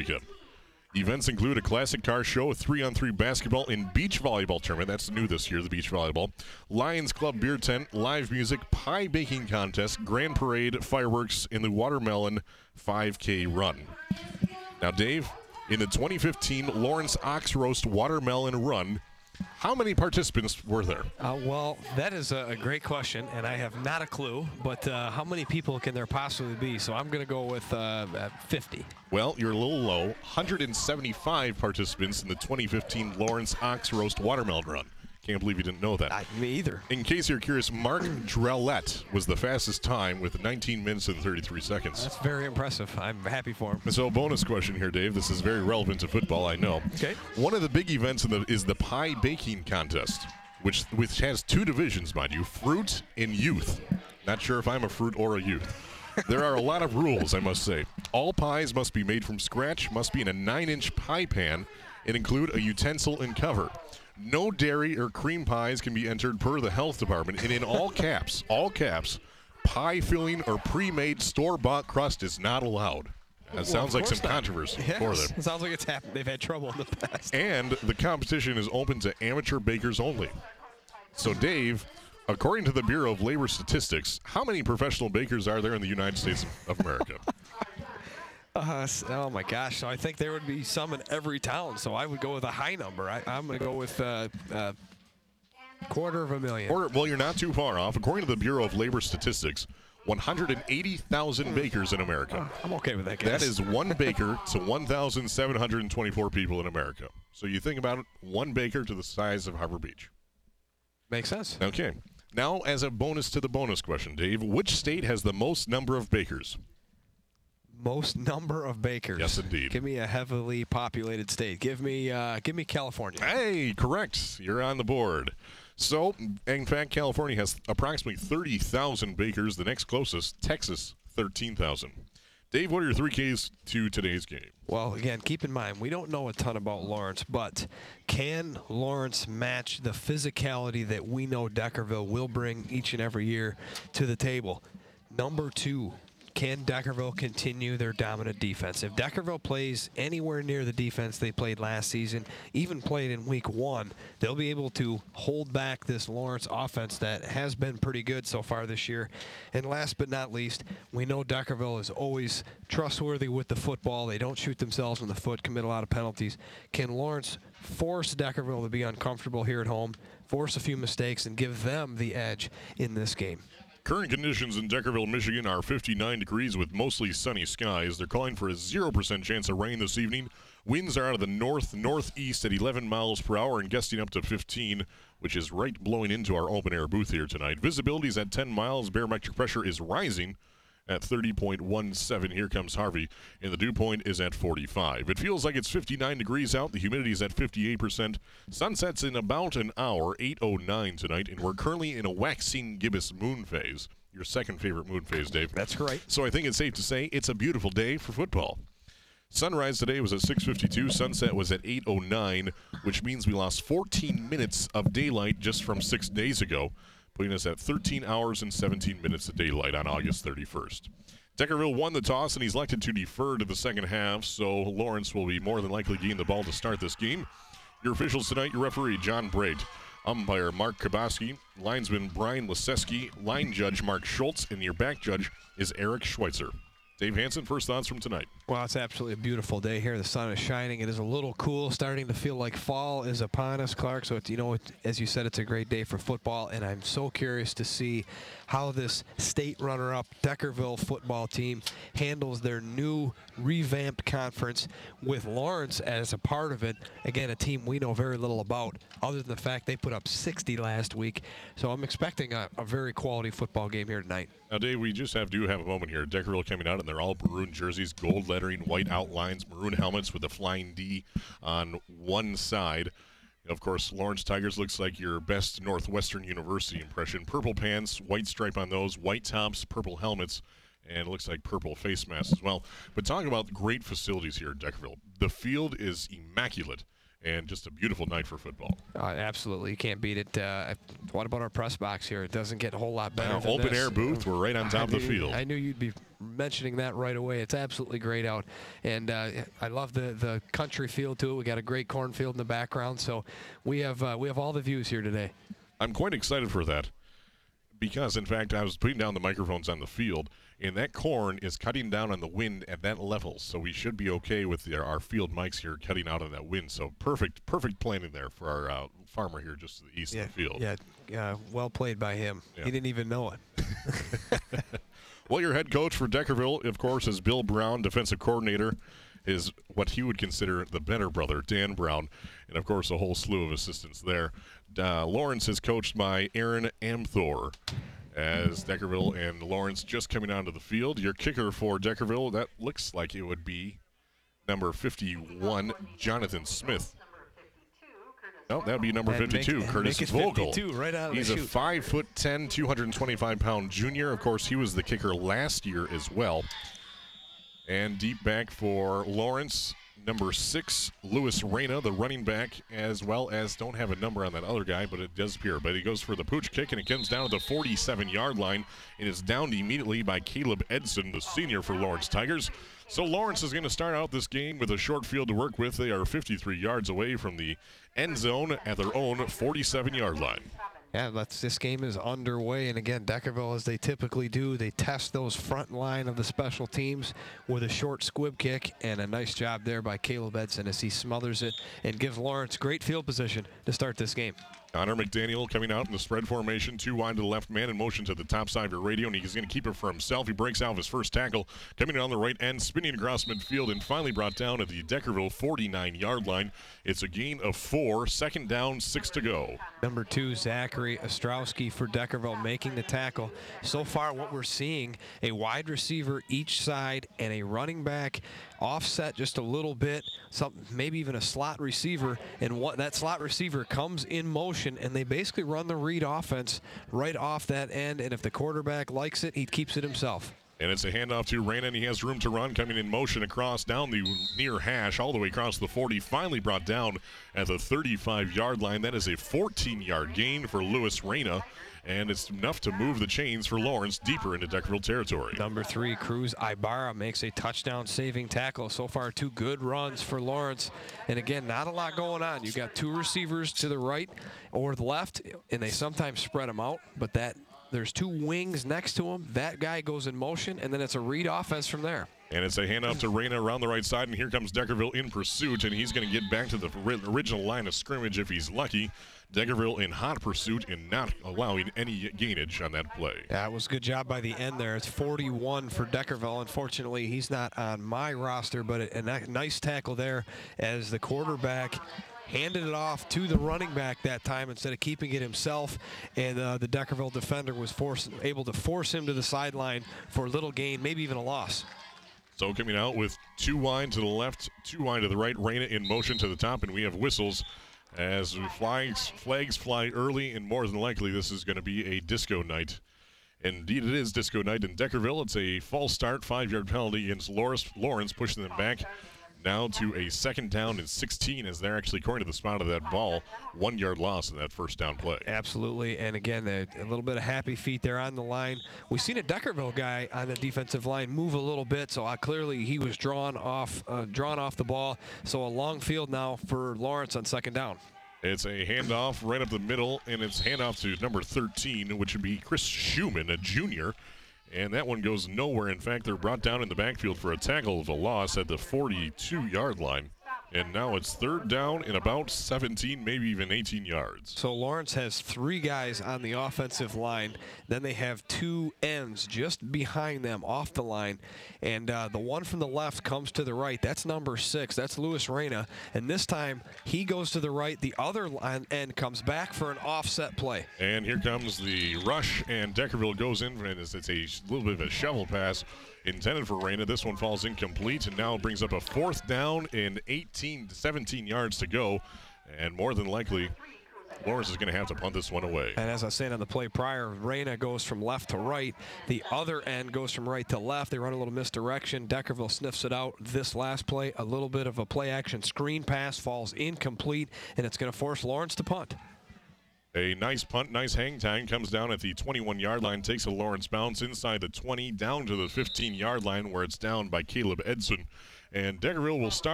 weekend. Events include a classic car show, a 3-on-3 basketball and beach volleyball tournament. That's new this year, the beach volleyball. Lions Club beer tent, live music, pie baking contest, grand parade, fireworks, and the Watermelon 5K run. Now, Dave, in the 2015 Lawrence Ox Roast Watermelon Run, how many participants were there? Well, that is a great question, and I have not a clue. But how many people can there possibly be? So I'm going to go with 50. Well, you're a little low. 175 participants in the 2015 Lawrence Ox Roast Watermelon Run. Can't believe you didn't know that. Me either. In case you're curious, Mark Drellette was the fastest time with 19 minutes and 33 seconds. That's very impressive. I'm happy for him. So, bonus question here, Dave. This is very relevant to football, I know. Okay. One of the big events is the pie baking contest, which has two divisions, mind you, fruit and youth. Not sure if I'm a fruit or a youth. There are a lot of rules, I must say. All pies must be made from scratch, must be in a 9-inch pie pan, and include a utensil and cover. No dairy or cream pies can be entered per the health department, and in all caps, pie filling or pre-made store-bought crust is not allowed. That sounds like some controversy for them. It sounds like it's happened. They've had trouble in the past. And the competition is open to amateur bakers only. So, Dave, according to the Bureau of Labor Statistics, how many professional bakers are there in the United States of America? Oh my gosh! So I think there would be some in every town. So I would go with a high number. I'm going to go with 250,000. Well, you're not too far off. According to the Bureau of Labor Statistics, 180,000 bakers in America. I'm okay with that, guys. That is one baker to 1,724 people in America. So you think about it, one baker to the size of Harbor Beach. Makes sense. Okay. Now, as a bonus to the bonus question, Dave, which state has the most number of bakers? Most number of bakers. Yes, indeed. Give me a heavily populated state. Give me California. Hey, correct. You're on the board. So, in fact, California has approximately 30,000 bakers. The next closest, Texas, 13,000. Dave, what are your 3 Ks to today's game? Well, again, keep in mind, we don't know a ton about Lawrence, but can Lawrence match the physicality that we know Deckerville will bring each and every year to the table? Number 2, can Deckerville continue their dominant defense? If Deckerville plays anywhere near the defense they played last season, even played in week 1, they'll be able to hold back this Lawrence offense that has been pretty good so far this year. And last but not least, we know Deckerville is always trustworthy with the football. They don't shoot themselves in the foot, commit a lot of penalties. Can Lawrence force Deckerville to be uncomfortable here at home, force a few mistakes, and give them the edge in this game? Current conditions in Deckerville, Michigan are 59 degrees with mostly sunny skies. They're calling for a 0% chance of rain this evening. Winds are out of the north-northeast at 11 miles per hour and gusting up to 15, which is right blowing into our open-air booth here tonight. Visibility is at 10 miles. Barometric pressure is rising at 30.17. Here comes Harvey, and the dew point is at 45. It feels like it's 59 degrees out. The humidity is at 58%. Sunset's in about an hour, 8:09 tonight, and we're currently in a waxing gibbous moon phase. Your second favorite moon phase, Dave. That's right. So I think it's safe to say it's a beautiful day for football. Sunrise today was at 6:52. Sunset was at 8:09, which means we lost 14 minutes of daylight just from 6 days ago, putting us at 13 hours and 17 minutes of daylight on August 31st. Deckerville won the toss, and he's elected to defer to the second half, so Lawrence will be more than likely getting the ball to start this game. Your officials tonight, your referee, John Brate, umpire Mark Kaboski, linesman Brian Leseski, line judge Mark Schultz, and your back judge is Eric Schweitzer. Dave Hansen, first thoughts from tonight. Well, it's absolutely a beautiful day here. The sun is shining. It is a little cool, starting to feel like fall is upon us, Clark. So, as you said, it's a great day for football, and I'm so curious to see how this state runner-up Deckerville football team handles their new revamped conference with Lawrence as a part of it. Again, a team we know very little about, other than the fact they put up 60 last week. So I'm expecting a very quality football game here tonight. Now, Dave, we just do have a moment here. Deckerville coming out in their all maroon jerseys, gold lettering, white outlines, maroon helmets with the flying D on one side. Of course, Lawrence Tigers looks like your best Northwestern University impression. Purple pants, white stripe on those, white tops, purple helmets, and it looks like purple face masks as well. But talking about great facilities here at Deckerville, the field is immaculate and just a beautiful night for football. Absolutely. You can't beat it. What about our press box here? It doesn't get a whole lot better than open this. air booth, we're right on top of the field. I knew you'd be mentioning that right away. It's absolutely great out, and I love the country feel to it. We got a great cornfield in the background, so we have all the views here today. I'm quite excited for that because, in fact, I was putting down the microphones on the field, and that corn is cutting down on the wind at that level, so we should be okay with our field mics here cutting out on that wind. So perfect planning there for our farmer here just to the east of the field. Yeah, well played by him. Yeah. He didn't even know it. Well, your head coach for Deckerville, of course, is Bill Brown. Defensive coordinator is what he would consider the better brother, Dan Brown, and, of course, a whole slew of assistants there. Lawrence is coached by Aaron Amthor, as Deckerville and Lawrence just coming onto the field. Your kicker for Deckerville, that looks like it would be number 51, Jonathan Smith. No, that would be number 52, Curtis Vogel. 52 right out of He's the a chute. 5'10", 225-pound junior. Of course, he was the kicker last year as well. And deep back for Lawrence, number 6, Lewis Reyna, the running back, as well as, don't have a number on that other guy, but it does appear. But he goes for the pooch kick, and it comes down to the 47-yard line. It is downed immediately by Caleb Edson, the senior for Lawrence Tigers. So Lawrence is going to start out this game with a short field to work with. They are 53 yards away from the end zone at their own 47-yard line. Yeah, this game is underway, and again, Deckerville, as they typically do, they test those front line of the special teams with a short squib kick, and a nice job there by Caleb Edson as he smothers it and gives Lawrence great field position to start this game. Connor McDaniel coming out in the spread formation, 2 wide to the left, man in motion to the top side of your radio, and he's going to keep it for himself. He breaks out of his first tackle, coming on the right end, spinning across midfield, and finally brought down at the Deckerville 49-yard line. It's a gain of 4, second down, 6 to go. Number 2, Zachary Ostrowski for Deckerville making the tackle. So far what we're seeing, a wide receiver each side and a running back offset just a little bit, maybe even a slot receiver, and that slot receiver comes in motion, and they basically run the read offense right off that end, and if the quarterback likes it, he keeps it himself. And it's a handoff to Reyna, and he has room to run, coming in motion across down the near hash, all the way across the 40, finally brought down at the 35-yard line. That is a 14-yard gain for Lewis Reyna, and it's enough to move the chains for Lawrence deeper into Deckerville territory. Number 3, Cruz Ibarra makes a touchdown-saving tackle. So far, 2 good runs for Lawrence. And again, not a lot going on. You got 2 receivers to the right or the left, and they sometimes spread them out, but there's 2 wings next to him. That guy goes in motion, and then it's a read offense from there. And it's a handoff to Reyna around the right side, and here comes Deckerville in pursuit, and he's going to get back to the original line of scrimmage if he's lucky. Deckerville in hot pursuit and not allowing any gainage on that play. Yeah, it was a good job by the end there. It's 41 for Deckerville. Unfortunately, he's not on my roster, but a nice tackle there as the quarterback handed it off to the running back that time instead of keeping it himself, and the Deckerville defender was able to force him to the sideline for a little gain, maybe even a loss. So coming out with 2 wide to the left, 2 wide to the right, Reyna in motion to the top, and we have whistles as flags fly early, and more than likely this is going to be a disco night. Indeed, it is disco night in Deckerville. It's a false start, 5-yard penalty against Lawrence, pushing them back now to a second down and 16 as they're actually, according to the spot of that ball, 1-yard loss in that first down play. Absolutely, and again, a little bit of happy feet there on the line. We've seen a Deckerville guy on the defensive line move a little bit, so clearly he was drawn off the ball. So a long field now for Lawrence on second down. It's a handoff right up the middle, and it's handoff to number 13, which would be Chris Schumann, a junior. And that one goes nowhere. In fact, they're brought down in the backfield for a tackle of a loss at the 42-yard line. And now it's third down in about 17, maybe even 18 yards. So Lawrence has 3 guys on the offensive line. Then they have 2 ends just behind them off the line. And the one from the left comes to the right. That's number 6. That's Lewis Reyna. And this time he goes to the right. The other end comes back for an offset play. And here comes the rush, and Deckerville goes in, and it's a little bit of a shovel pass intended for Reyna. This one falls incomplete, and now brings up a 4th down and 17 yards to go. And more than likely, Lawrence is going to have to punt this one away. And as I was saying on the play prior, Reyna goes from left to right. The other end goes from right to left. They run a little misdirection. Deckerville sniffs it out. This last play, a little bit of a play-action screen pass, falls incomplete, and it's going to force Lawrence to punt. A nice punt, nice hang time, comes down at the 21-yard line, takes a Lawrence bounce inside the 20, down to the 15-yard line where it's down by Caleb Edson. And Deckerville will start